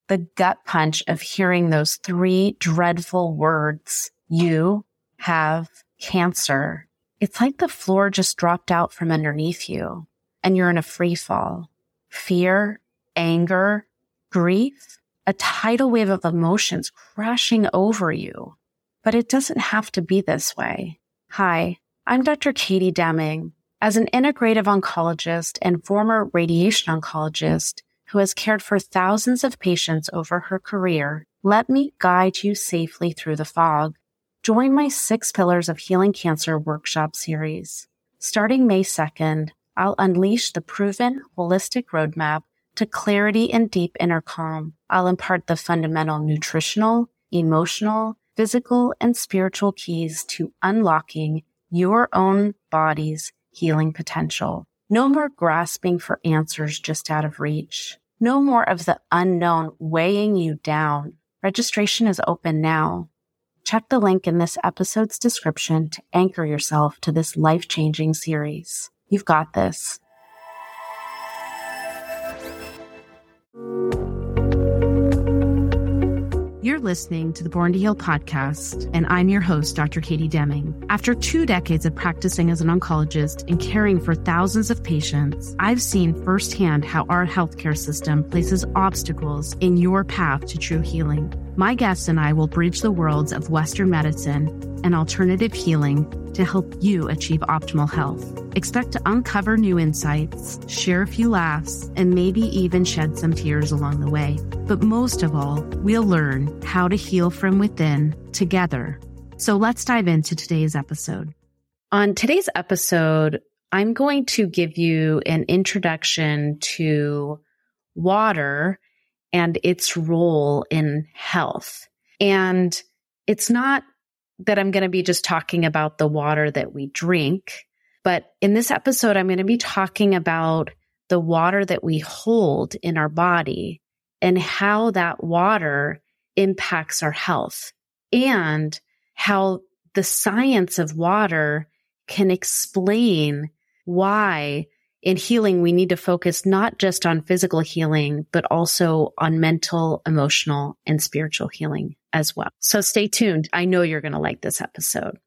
the gut punch of hearing those 3 dreadful words, you have cancer, it's like the floor just dropped out from underneath you and you're in a free fall. Fear, anger, grief, a tidal wave of emotions crashing over you. But it doesn't have to be this way. Hi, I'm Dr. Katie Deming. As an integrative oncologist and former radiation oncologist who has cared for thousands of patients over her career, let me guide you safely through the fog. Join my 6 Pillars of Healing Cancer workshop series. Starting May 2nd, I'll unleash the proven holistic roadmap to clarity and deep inner calm. I'll impart the fundamental nutritional, emotional, physical, and spiritual keys to unlocking your own body's healing potential. No more grasping for answers just out of reach. No more of the unknown weighing you down. Registration is open now. Check the link in this episode's description to anchor yourself to this life-changing series. You've got this. You're listening to the Born to Heal podcast, and I'm your host, Dr. Katie Deming. After 2 decades of practicing as an oncologist and caring for thousands of patients, I've seen firsthand how our healthcare system places obstacles in your path to true healing. My guests and I will bridge the worlds of Western medicine and alternative healing to help you achieve optimal health. Expect to uncover new insights, share a few laughs, and maybe even shed some tears along the way. But most of all, we'll learn how to heal from within together. So let's dive into today's episode. On today's episode, I'm going to give you an introduction to water and its role in health. And it's not that I'm going to be just talking about the water that we drink, but in this episode, I'm going to be talking about the water that we hold in our body and how that water impacts our health, and how the science of water can explain why in healing we need to focus not just on physical healing, but also on mental, emotional, and spiritual healing as well. So stay tuned. I know you're going to like this episode.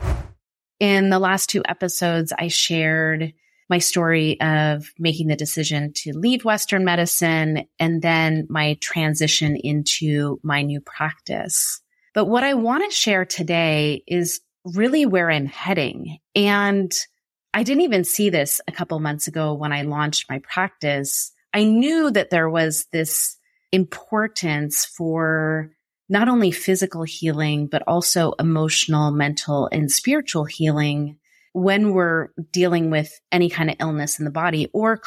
In the last 2 episodes, I shared my story of making the decision to leave Western medicine and then my transition into my new practice. But what I want to share today is really where I'm heading. And I didn't even see this a couple months ago when I launched my practice. I knew that there was this importance for not only physical healing, but also emotional, mental, and spiritual healing when we're dealing with any kind of illness in the body or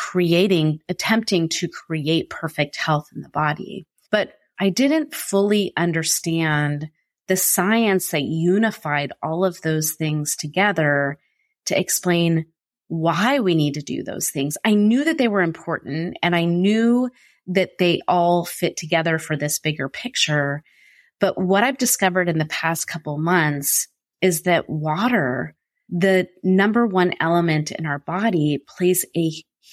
attempting to create perfect health in the body. But I didn't fully understand the science that unified all of those things together to explain why we need to do those things. I knew that they were important, and I knew that they all fit together for this bigger picture. But what I've discovered in the past couple months is that water, the number one element in our body, plays a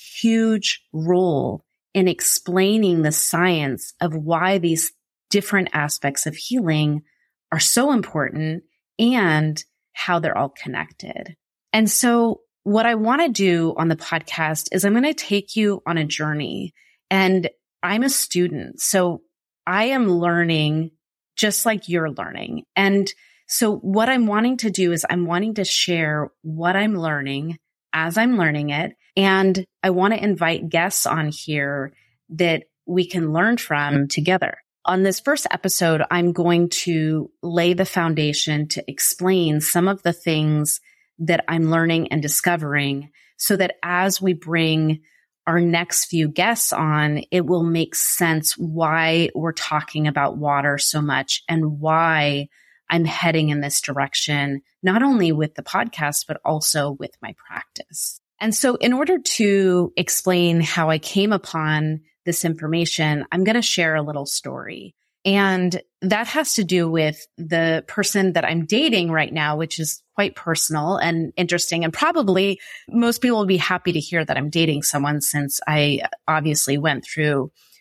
huge role in explaining the science of why these different aspects of healing are so important and how they're all connected. And so what I want to do on the podcast is I'm going to take you on a journey, and I'm a student. So I am learning just like you're learning. And so what I'm wanting to do is I'm wanting to share what I'm learning as I'm learning it. And I want to invite guests on here that we can learn from together. On this first episode, I'm going to lay the foundation to explain some of the things that I'm learning and discovering so that as we bring our next few guests on, it will make sense why we're talking about water so much and why I'm heading in this direction, not only with the podcast, but also with my practice. And so in order to explain how I came upon this information, I'm going to share a little story. And that has to do with the person that I'm dating right now, which is quite personal and interesting. And probably most people will be happy to hear that I'm dating someone, since I obviously went through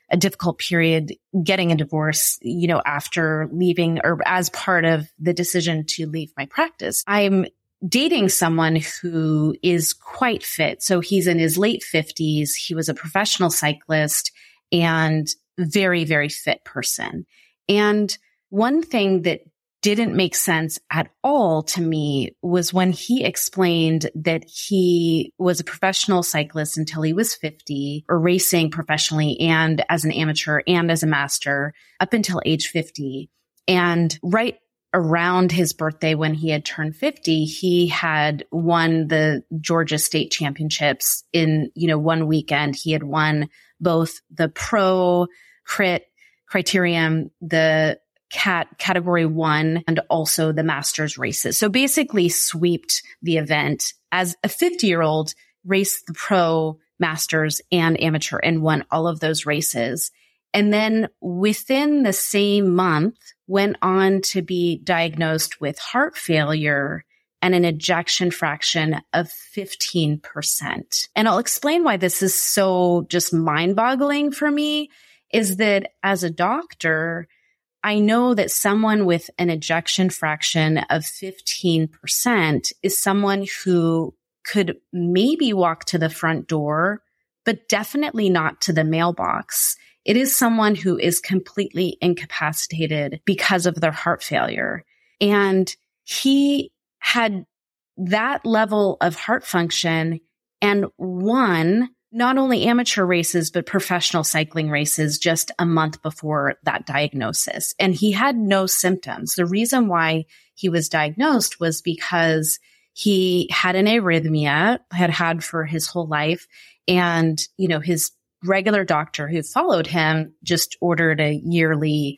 a difficult period getting a divorce, after leaving or as part of the decision to leave my practice. I'm dating someone who is quite fit. So he's in his late 50s. He was a professional cyclist and very, very fit person. And one thing that didn't make sense at all to me was when he explained that he was a professional cyclist until he was 50, or racing professionally and as an amateur and as a master up until age 50. And right around his birthday, when he had turned 50, he had won the Georgia State Championships in, one weekend. He had won both the pro criterium, the category 1, and also the masters races. So basically sweeped the event as a 50-year-old, raced the pro, masters, and amateur, and won all of those races. And then within the same month, went on to be diagnosed with heart failure and an ejection fraction of 15%. And I'll explain why this is so just mind-boggling for me, is that as a doctor, I know that someone with an ejection fraction of 15% is someone who could maybe walk to the front door, but definitely not to the mailbox. It is someone who is completely incapacitated because of their heart failure. And he had that level of heart function and won not only amateur races, but professional cycling races just a month before that diagnosis. And he had no symptoms. The reason why he was diagnosed was because he had an arrhythmia, had had for his whole life. And, his regular doctor who followed him just ordered a yearly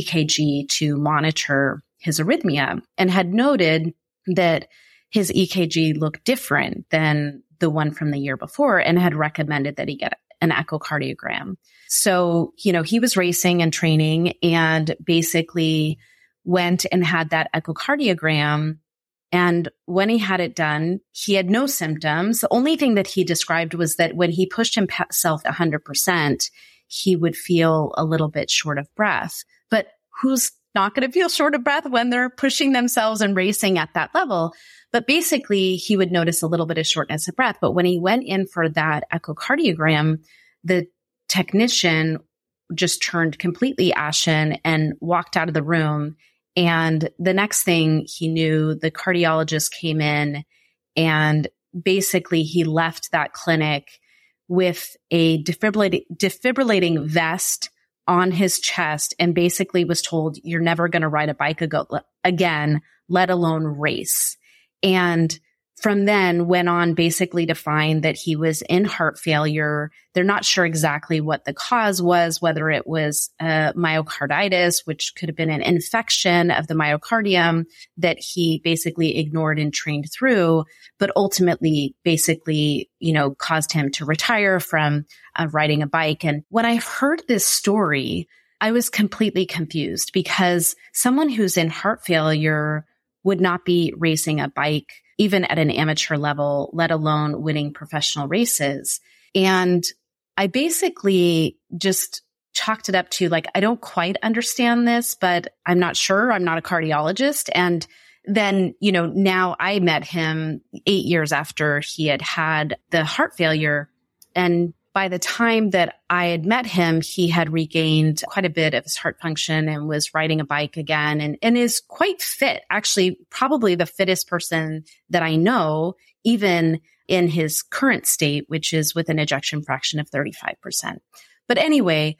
EKG to monitor his arrhythmia, and had noted that his EKG looked different than the one from the year before, and had recommended that he get an echocardiogram. So, he was racing and training and basically went and had that echocardiogram. And when he had it done, he had no symptoms. The only thing that he described was that when he pushed himself 100%, he would feel a little bit short of breath. But who's not going to feel short of breath when they're pushing themselves and racing at that level? But basically, he would notice a little bit of shortness of breath. But when he went in for that echocardiogram, the technician just turned completely ashen and walked out of the room. And the next thing he knew, the cardiologist came in, and basically he left that clinic with a defibrillating vest on his chest, and basically was told, you're never going to ride a bike again, let alone race. And from then went on basically to find that he was in heart failure. They're not sure exactly what the cause was, whether it was myocarditis, which could have been an infection of the myocardium that he basically ignored and trained through, but ultimately basically, caused him to retire from riding a bike. And when I heard this story, I was completely confused, because someone who's in heart failure would not be racing a bike even at an amateur level, let alone winning professional races. And I basically just chalked it up to I don't quite understand this, but I'm not sure. I'm not a cardiologist. And then, now I met him 8 years after he had had the heart failure. And by the time that I had met him, he had regained quite a bit of his heart function and was riding a bike again, and is quite fit. Actually, probably the fittest person that I know, even in his current state, which is with an ejection fraction of 35%. But anyway,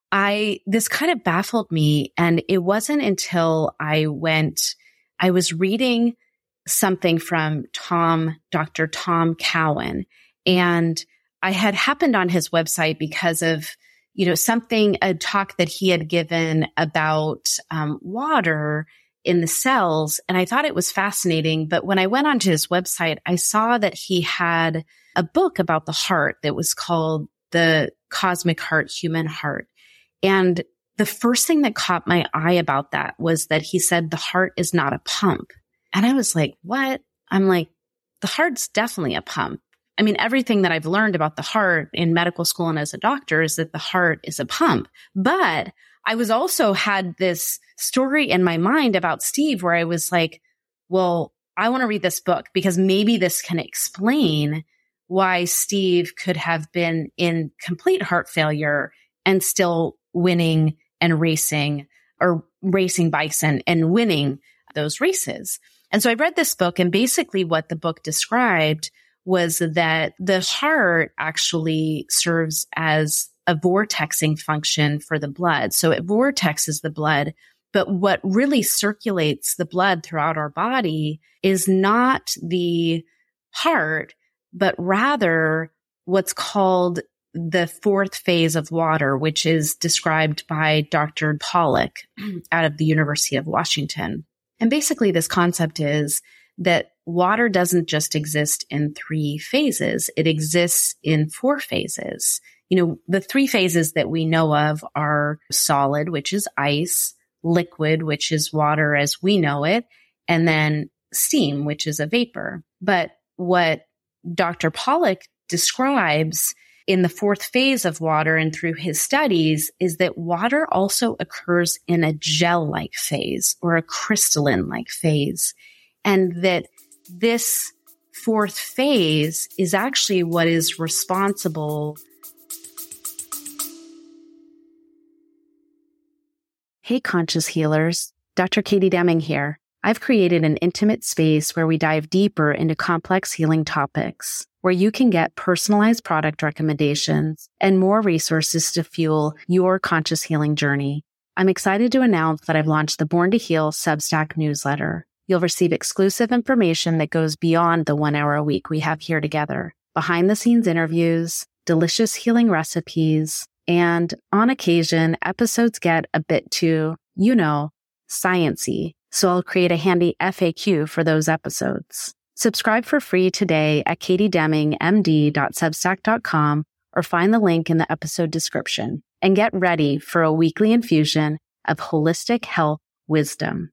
this kind of baffled me. And it wasn't until I was reading something from Dr. Tom Cowan, and I had happened on his website because of, a talk that he had given about water in the cells. And I thought it was fascinating. But when I went onto his website, I saw that he had a book about the heart that was called The Cosmic Heart, Human Heart. And the first thing that caught my eye about that was that he said the heart is not a pump. And I was like, what? I'm like, the heart's definitely a pump. I mean, everything that I've learned about the heart in medical school and as a doctor is that the heart is a pump. But I was also had this story in my mind about Steve where I was like, well, I want to read this book because maybe this can explain why Steve could have been in complete heart failure and still winning and racing or racing bikes and winning those races. And so I read this book, and basically what the book described was that the heart actually serves as a vortexing function for the blood. So it vortexes the blood, but what really circulates the blood throughout our body is not the heart, but rather what's called the fourth phase of water, which is described by Dr. Pollack out of the University of Washington. And basically this concept is that water doesn't just exist in 3 phases. It exists in 4 phases. You know, the 3 phases that we know of are solid, which is ice, liquid, which is water as we know it, and then steam, which is a vapor. But what Dr. Pollack describes in the 4th phase of water and through his studies is that water also occurs in a gel-like phase or a crystalline-like phase. And that this 4th phase is actually what is responsible. Hey, conscious healers. Dr. Katie Deming here. I've created an intimate space where we dive deeper into complex healing topics, where you can get personalized product recommendations and more resources to fuel your conscious healing journey. I'm excited to announce that I've launched the Born to Heal Substack newsletter. You'll receive exclusive information that goes beyond the 1 hour a week we have here together. Behind the scenes interviews, delicious healing recipes, and on occasion, episodes get a bit too, science-y. So I'll create a handy FAQ for those episodes. Subscribe for free today at katiedemingmd.substack.com or find the link in the episode description and get ready for a weekly infusion of holistic health wisdom.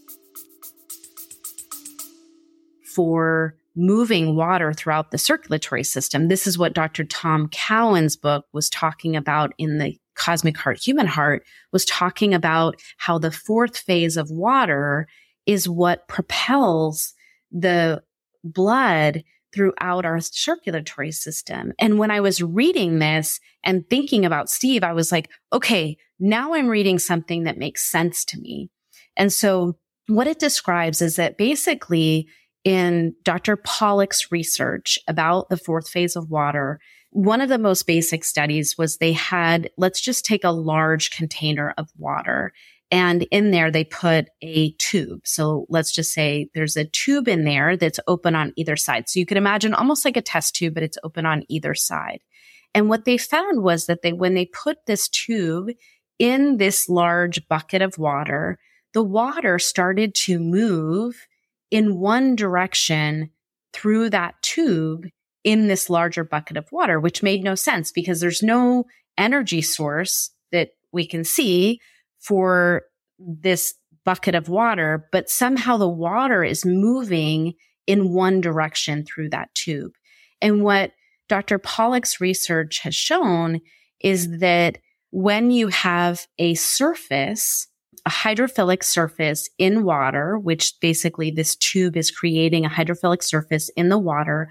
For moving water throughout the circulatory system, this is what Dr. Tom Cowan's book was talking about in the Cosmic Heart, Human Heart, was talking about how the 4th phase of water is what propels the blood throughout our circulatory system. And when I was reading this and thinking about Steve, I was like, okay, now I'm reading something that makes sense to me. And so what it describes is that basically in Dr. Pollack's research about the 4th phase of water, one of the most basic studies was they had, let's just take a large container of water, and in there they put a tube. So let's just say there's a tube in there that's open on either side. So you could imagine almost like a test tube, but it's open on either side. And what they found was that when they put this tube in this large bucket of water, the water started to move in one direction through that tube in this larger bucket of water, which made no sense because there's no energy source that we can see for this bucket of water, but somehow the water is moving in one direction through that tube. And what Dr. Pollack's research has shown is that when you have a surface, a hydrophilic surface in water, which basically this tube is creating a hydrophilic surface in the water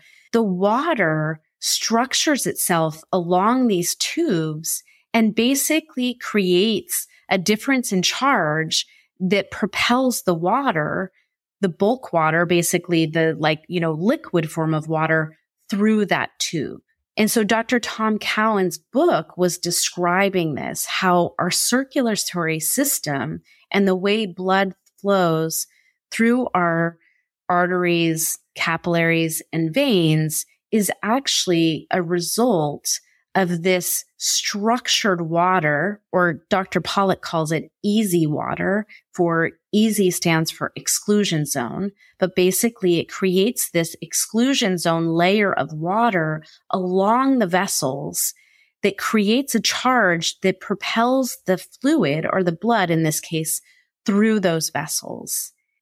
structures itself along these tubes and basically creates a difference in charge that propels the water, the bulk water, basically the liquid form of water through that tube. And so Dr. Tom Cowan's book was describing this, how our circulatory system and the way blood flows through our arteries, capillaries, and veins is actually a result of this structured water, or Dr. Pollack calls it easy water. For easy stands for exclusion zone, but basically it creates this exclusion zone layer of water along the vessels that creates a charge that propels the fluid, or the blood in this case, through those vessels. And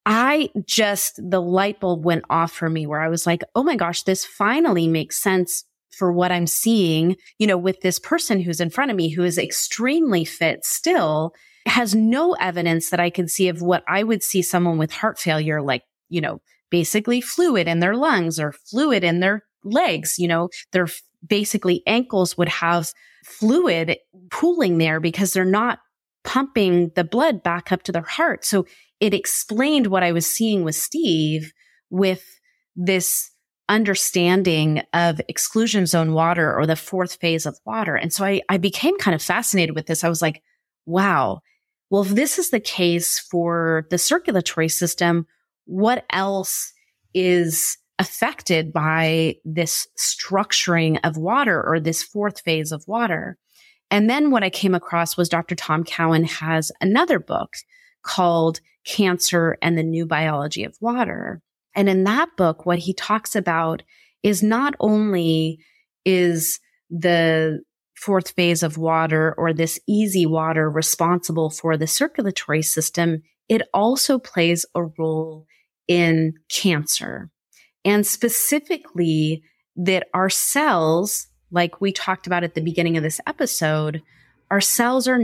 the light bulb went off for me where I was like, oh my gosh, this finally makes sense for what I'm seeing, with this person who's in front of me who is extremely fit still, has no evidence that I can see of what I would see someone with heart failure, like, basically fluid in their lungs or fluid in their legs, their basically ankles would have fluid pooling there because they're not pumping the blood back up to their heart. So it explained what I was seeing with Steve with this understanding of exclusion zone water or the fourth phase of water. And so I became kind of fascinated with this. I was like, wow, well, if this is the case for the circulatory system, what else is affected by this structuring of water or this fourth phase of water? And then what I came across was Dr. Tom Cowan has another book called Cancer and the New Biology of Water. And in that book, what he talks about is not only is the fourth phase of water or this easy water responsible for the circulatory system, it also plays a role in cancer. And specifically that our cells, like we talked about at the beginning of this episode, our cells are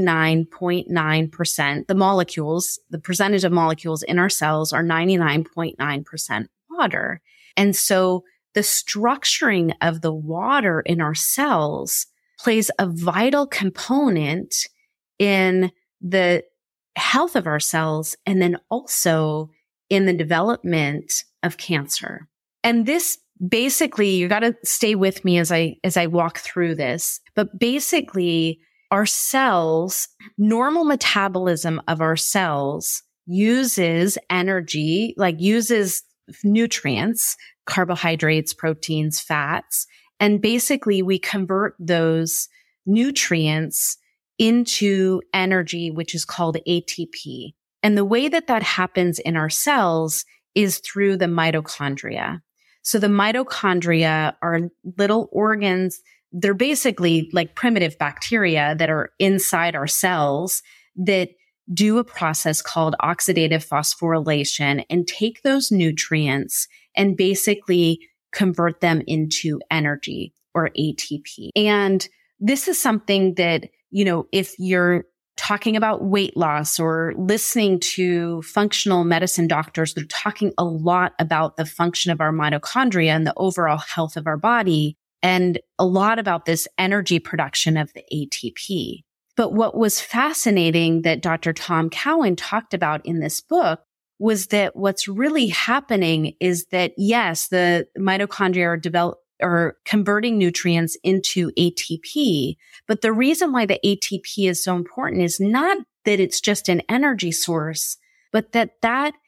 99.9%. The molecules, the percentage of molecules in our cells are 99.9% water. And so the structuring of the water in our cells plays a vital component in the health of our cells and then also in the development of cancer. And this basically, you got to stay with me as I walk through this, but basically our cells, normal metabolism of our cells uses energy, like uses nutrients, carbohydrates, proteins, fats, and basically we convert those nutrients into energy, which is called ATP. And the way that happens in our cells is through the mitochondria. So the mitochondria are little organs. They're basically like primitive bacteria that are inside our cells that do a process called oxidative phosphorylation and take those nutrients and basically convert them into energy or ATP. And this is something that, if you're talking about weight loss or listening to functional medicine doctors, they're talking a lot about the function of our mitochondria and the overall health of our body, and a lot about this energy production of the ATP. But what was fascinating that Dr. Tom Cowan talked about in this book was that what's really happening is that, yes, the mitochondria are converting nutrients into ATP. But the reason why the ATP is so important is not that it's just an energy source, but that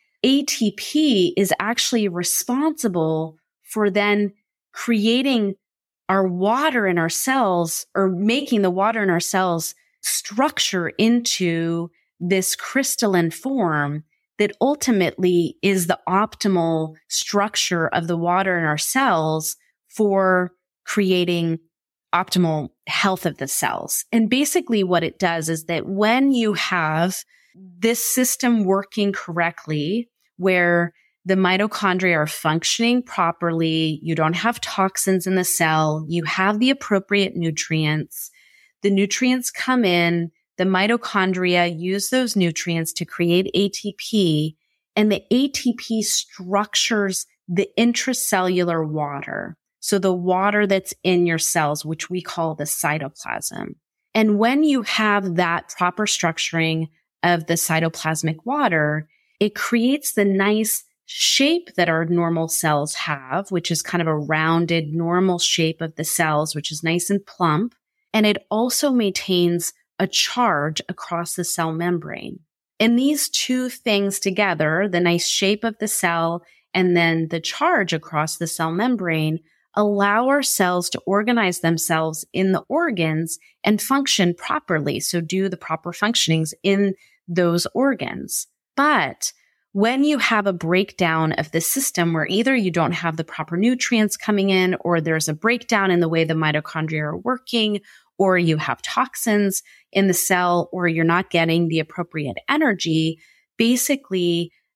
ATP is actually responsible for then creating our water in our cells, or making the water in our cells structure into this crystalline form that ultimately is the optimal structure of the water in our cells for creating optimal health of the cells. And basically what it does is that when you have this system working correctly, where the mitochondria are functioning properly, you don't have toxins in the cell, you have the appropriate nutrients, the nutrients come in, the mitochondria use those nutrients to create ATP, and the ATP structures the intracellular water. So the water that's in your cells, which we call the cytoplasm. And when you have that proper structuring of the cytoplasmic water, it creates the nice shape that our normal cells have, which is kind of a rounded normal shape of the cells, which is nice and plump. And it also maintains a charge across the cell membrane. And these two things together, the nice shape of the cell and then the charge across the cell membrane, allow our cells to organize themselves in the organs and function properly. So do the proper functionings in those organs. But when you have a breakdown of the system where either you don't have the proper nutrients coming in, or there's a breakdown in the way the mitochondria are working, or you have toxins in the cell, or you're not getting the appropriate energy, basically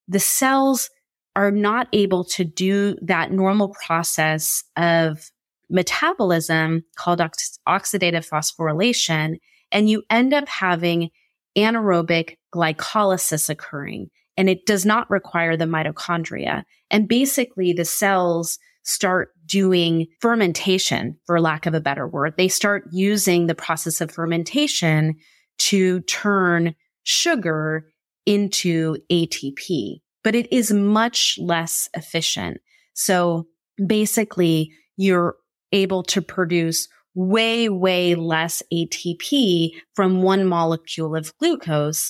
the cells are not able to do that normal process of metabolism called oxidative phosphorylation, and you end up having anaerobic glycolysis occurring, and it does not require the mitochondria. And basically, the cells start doing fermentation, for lack of a better word. They start using the process of fermentation to turn sugar into ATP, but it is much less efficient. So basically, you're able to produce way, way less ATP from one molecule of glucose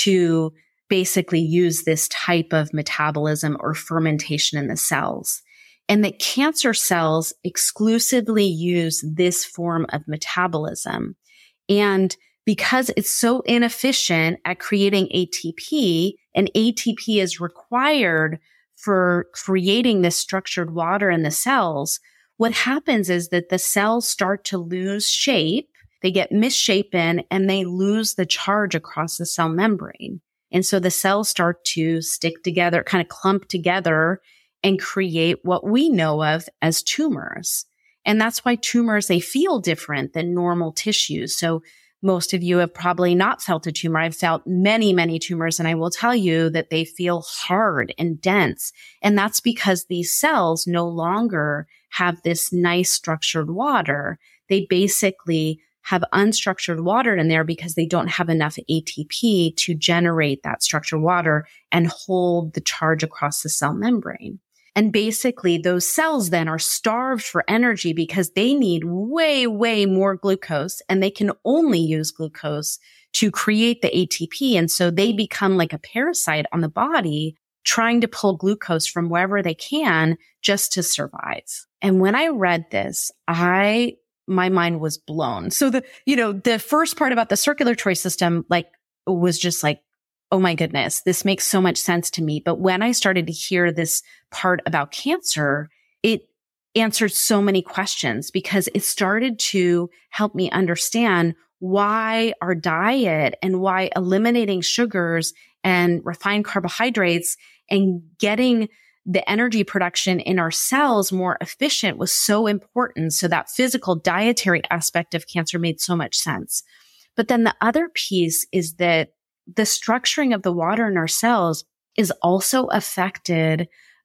to basically use this type of metabolism or fermentation in the cells. And that cancer cells exclusively use this form of metabolism. And because it's so inefficient at creating ATP, and ATP is required for creating this structured water in the cells, what happens is that the cells start to lose shape, they get misshapen, and they lose the charge across the cell membrane. And so the cells start to stick together, kind of clump together, and create what we know of as tumors. And that's why tumors, they feel different than normal tissues. So most of you have probably not felt a tumor. I've felt many, many tumors, and I will tell you that they feel hard and dense. And that's because these cells no longer have this nice structured water. They basically have unstructured water in there because they don't have enough ATP to generate that structured water and hold the charge across the cell membrane. And basically, those cells then are starved for energy because they need way, way more glucose, and they can only use glucose to create the ATP. And so they become like a parasite on the body, trying to pull glucose from wherever they can just to survive. And when I read this, my mind was blown. So the first part about the circulatory system, was just like, oh my goodness, this makes so much sense to me. But when I started to hear this part about cancer, it answered so many questions because it started to help me understand why our diet and why eliminating sugars and refined carbohydrates and getting the energy production in our cells more efficient was so important. So that physical dietary aspect of cancer made so much sense. But then the other piece is that the structuring of the water in our cells is also affected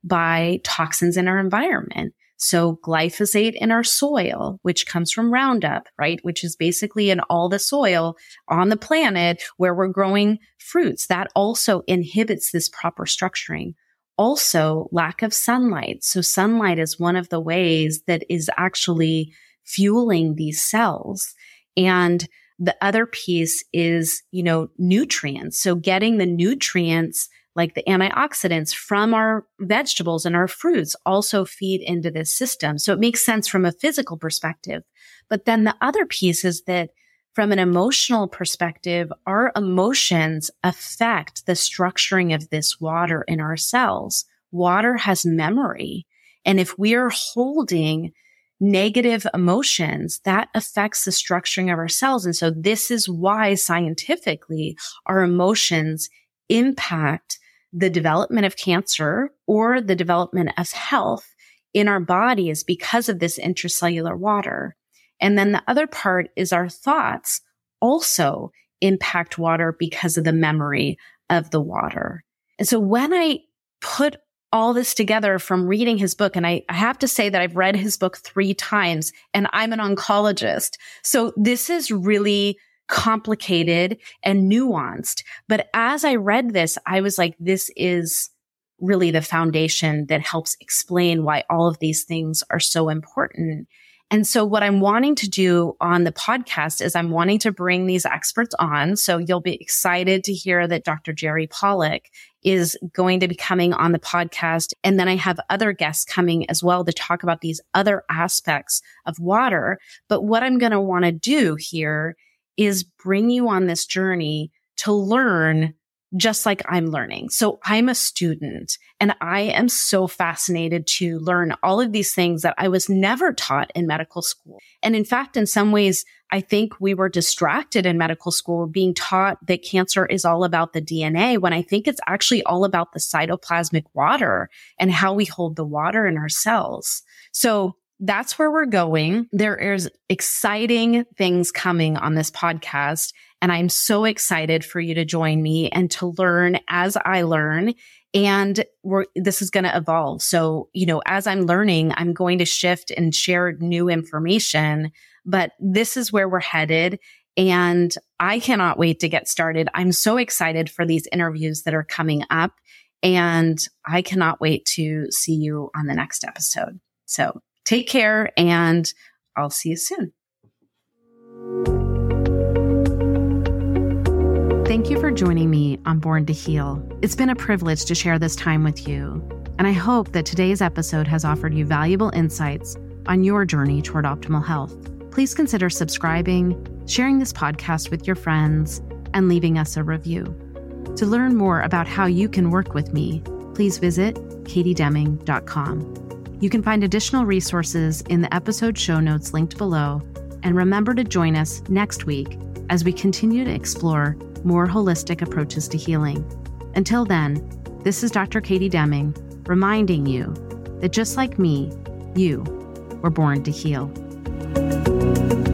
by toxins in our environment. So glyphosate in our soil, which comes from Roundup, right? Which is basically in all the soil on the planet where we're growing fruits. That also inhibits this proper structuring. Also, lack of sunlight. So sunlight is one of the ways that is actually fueling these cells. And the other piece is, nutrients. So getting the nutrients like the antioxidants from our vegetables and our fruits also feed into this system. So it makes sense from a physical perspective. But then the other piece is that from an emotional perspective, our emotions affect the structuring of this water in our cells. Water has memory. And if we are holding negative emotions, that affects the structuring of our cells. And so this is why scientifically our emotions impact the development of cancer or the development of health in our bodies because of this intracellular water. And then the other part is our thoughts also impact water because of the memory of the water. And so when I put all this together from reading his book, and I have to say that I've read his book 3 times, and I'm an oncologist. So this is really complicated and nuanced. But as I read this, I was like, this is really the foundation that helps explain why all of these things are so important. And so what I'm wanting to do on the podcast is I'm wanting to bring these experts on. So you'll be excited to hear that Dr. Jerry Pollack is going to be coming on the podcast. And then I have other guests coming as well to talk about these other aspects of water. But what I'm going to want to do here is bring you on this journey to learn just like I'm learning. So I'm a student and I am so fascinated to learn all of these things that I was never taught in medical school. And in fact, in some ways, I think we were distracted in medical school being taught that cancer is all about the DNA, when I think it's actually all about the cytoplasmic water and how we hold the water in our cells. So that's where we're going. There is exciting things coming on this podcast, and I'm so excited for you to join me and to learn as I learn. And this is going to evolve. So, as I'm learning, I'm going to shift and share new information, but this is where we're headed. And I cannot wait to get started. I'm so excited for these interviews that are coming up, and I cannot wait to see you on the next episode. So take care, and I'll see you soon. Thank you for joining me on Born to Heal. It's been a privilege to share this time with you, and I hope that today's episode has offered you valuable insights on your journey toward optimal health. Please consider subscribing, sharing this podcast with your friends, and leaving us a review. To learn more about how you can work with me, please visit katiedeming.com. You can find additional resources in the episode show notes linked below, and remember to join us next week as we continue to explore more holistic approaches to healing. Until then, this is Dr. Katie Deming, reminding you that just like me, you were born to heal.